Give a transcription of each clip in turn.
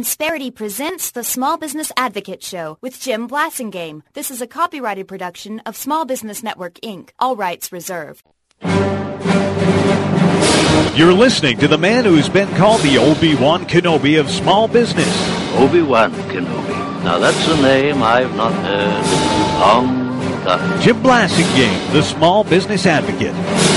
Insperity presents the Small Business Advocate Show with Jim Blasingame. This is a copyrighted production of Small Business Network, Inc. All rights reserved. You're listening to the man who's been called the Obi-Wan Kenobi of small business. Obi-Wan Kenobi. Now that's a name I've not heard in a long time. Jim Blasingame, the Small Business Advocate.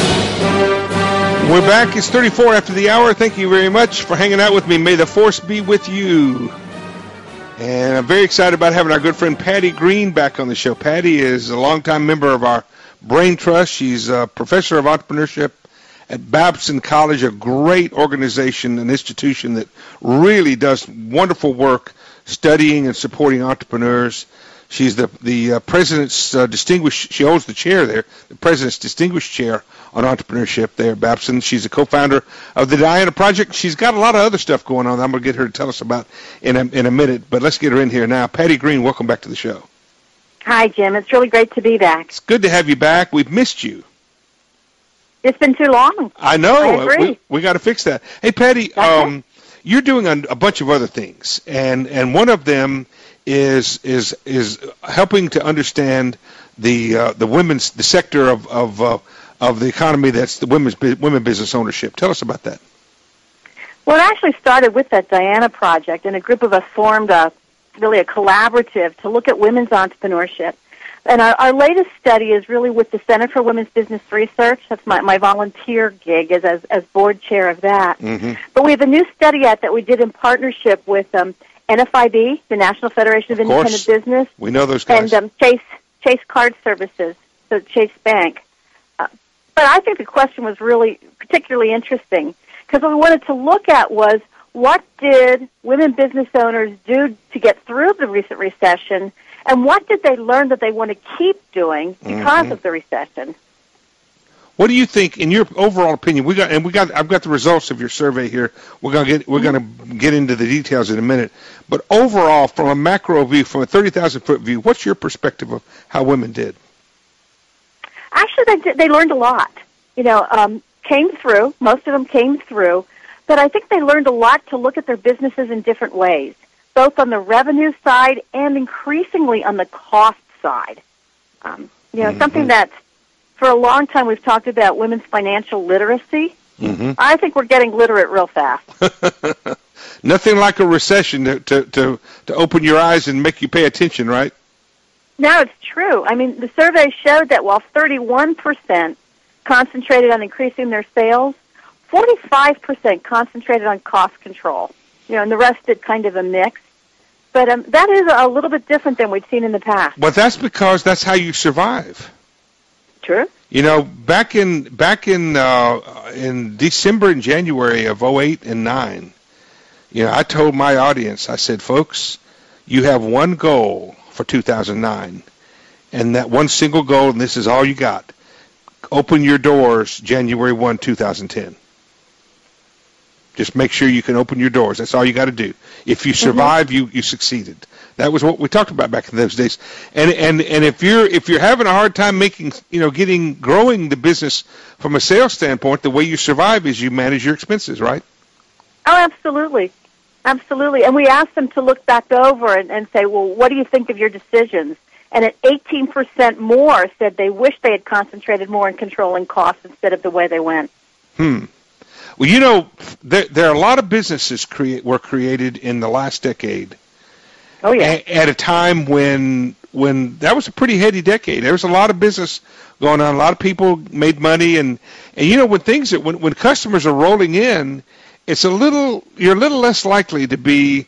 We're back. It's 34 after the hour. Thank you very much for hanging out with me. May the force be with you. And I'm very excited about having our good friend Patty Green back on the show. Patty is a longtime member of our Brain Trust. She's a professor of entrepreneurship at Babson College, a great organization, an institution that really does wonderful work studying and supporting entrepreneurs. She's the president's distinguished, she holds the chair there, the president's distinguished chair on entrepreneurship there at Babson. She's a co-founder of the Diana Project. She's got a lot of other stuff going on that I'm going to get her to tell us about in a minute, but let's get her in here now. Patty Green, welcome back to the show. Hi, Jim. It's really great to be back. It's good to have you back. We've missed you. It's been too long. I know. I agree. We got to fix that. Hey, Patty, you're doing a bunch of other things, and one of them is helping to understand the sector of the economy that's the women business ownership. Tell us about that. Well, it actually started with that Diana Project, and a group of us formed really a collaborative to look at women's entrepreneurship. And our latest study is really with the Center for Women's Business Research. That's my volunteer gig as board chair of that. Mm-hmm. But we have a new study out that we did in partnership with NFIB, the National Federation of Independent Business. We know those guys. And Chase Card Services, so Chase Bank. But I think the question was really particularly interesting because what we wanted to look at was what did women business owners do to get through the recent recession, and what did they learn that they want to keep doing because of the recession? What do you think, in your overall opinion? I've got the results of your survey here. We're gonna get into the details in a minute. But overall, from a macro view, from a 30,000-foot view, what's your perspective of how women did? Actually, they learned a lot. Came through. Most of them came through. But I think they learned a lot to look at their businesses in different ways, both on the revenue side and increasingly on the cost side. Something that for a long time we've talked about women's financial literacy. Mm-hmm. I think we're getting literate real fast. Nothing like a recession to open your eyes and make you pay attention, right? No, it's true. I mean, the survey showed that while 31% concentrated on increasing their sales, 45% concentrated on cost control. And the rest did kind of a mix. But that is a little bit different than we've seen in the past. But that's because that's how you survive. True. Back in December and January of 2008 and 2009, I told my audience, I said, folks, you have one goal for 2009, and that one single goal, and this is all you got. Open your doors January 1, 2010. Just make sure you can open your doors. That's all you got to do. If you survive, you succeeded. That was what we talked about back in those days. And if you're having a hard time growing the business from a sales standpoint, the way you survive is you manage your expenses, right? Oh, absolutely. Absolutely. And we asked them to look back over and say, well, what do you think of your decisions? And at 18% more said they wish they had concentrated more on controlling costs instead of the way they went. Well, there are a lot of businesses were created in the last decade. Oh, yeah. At a time when that was a pretty heady decade. There was a lot of business going on. A lot of people made money, and when customers are rolling in, you're a little less likely to be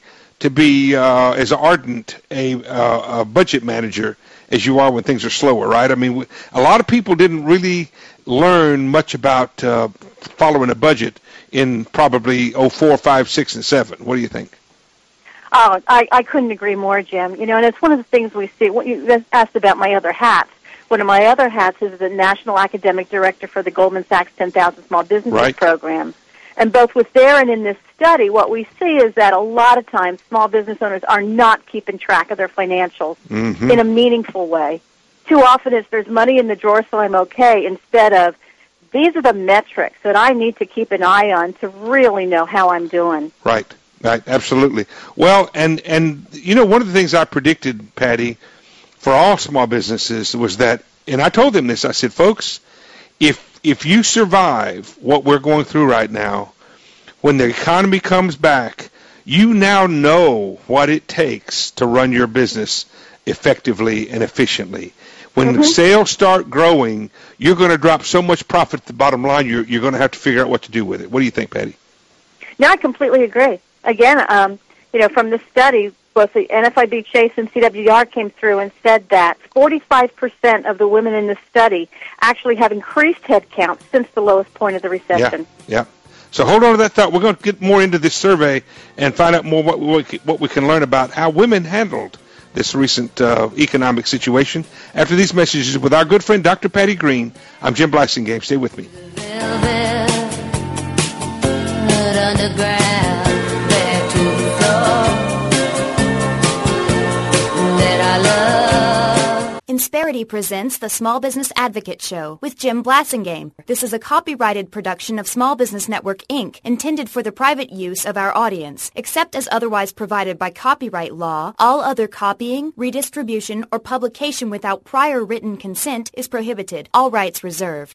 as ardent a budget manager as you are when things are slower, right? I mean, a lot of people didn't really learn much about following a budget in probably 04, 5, 6, and 7. What do you think? Oh, I couldn't agree more, Jim. And it's one of the things we see. What you asked about my other hats. One of my other hats is the National Academic Director for the Goldman Sachs 10,000 Small Businesses Program. And both with there and in this study, what we see is that a lot of times small business owners are not keeping track of their financials in a meaningful way. Too often it's there's money in the drawer so I'm okay, instead of these are the metrics that I need to keep an eye on to really know how I'm doing. Right. Right, absolutely. Well, and one of the things I predicted, Patty, for all small businesses was that, and I told them this, I said, folks, if you survive what we're going through right now, when the economy comes back, you now know what it takes to run your business effectively and efficiently. When the sales start growing, you're going to drop so much profit at the bottom line, you're going to have to figure out what to do with it. What do you think, Patty? No, I completely agree. Again, from the study, both the NFIB Chase and CWR came through and said that 45% of the women in this study actually have increased headcount since the lowest point of the recession. Yeah. So hold on to that thought. We're going to get more into this survey and find out more what we can learn about how women handled this recent economic situation. After these messages with our good friend Dr. Patty Green, I'm Jim Blasingame. Stay with me. Insperity presents the Small Business Advocate Show with Jim Blasingame. This is a copyrighted production of Small Business Network, Inc., intended for the private use of our audience. Except as otherwise provided by copyright law, all other copying, redistribution, or publication without prior written consent is prohibited. All rights reserved.